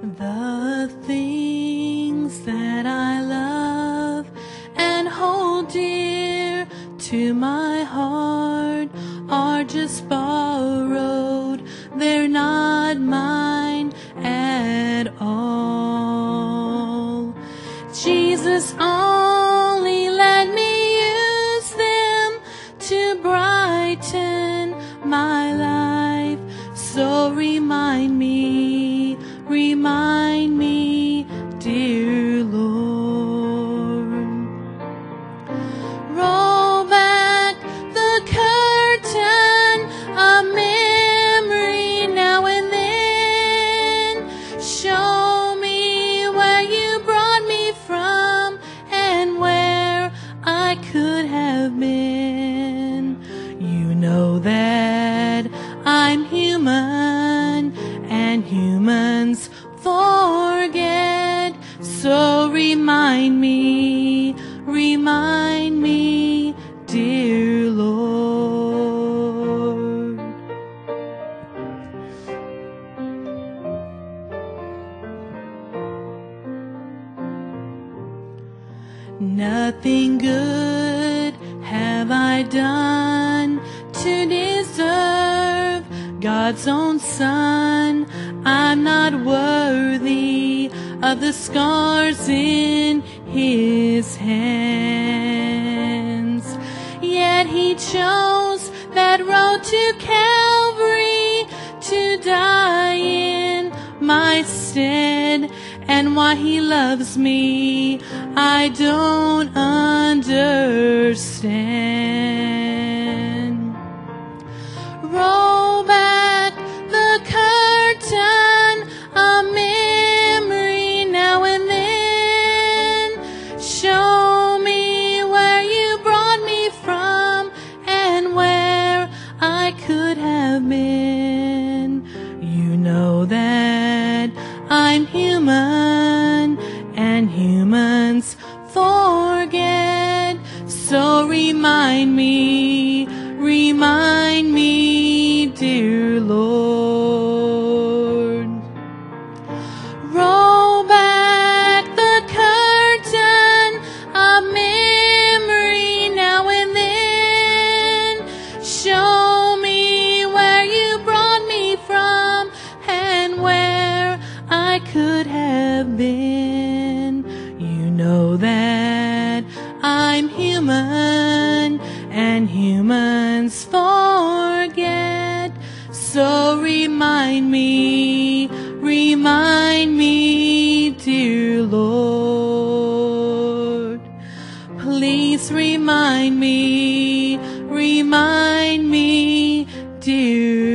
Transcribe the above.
The things that I love and hold dear to my heart are just borrowed. They're not mine at all. Jesus only let me use them to brighten my life. So remind me, dear Lord. Roll back the curtain of memory now and then. Show me where you brought me from and where I could have been. You know that I'm human and humans forget. So remind me, dear Lord. Nothing good have I done to deserve God's own Son. I'm not worthy of the scars in His hands. Yet He chose that road to Calvary to die in my stead. And why He loves me, I don't understand. Roll back the curtain of memory now and then. Show me where you brought me from and where I could have been. You know that I'm human and humans forget. So remind me, dear Lord. Roll back the curtain of memory now and then. Show me where you brought me from and where I could have been. You know that I'm human and humans forget. So remind me, dear Lord. Please remind me, dear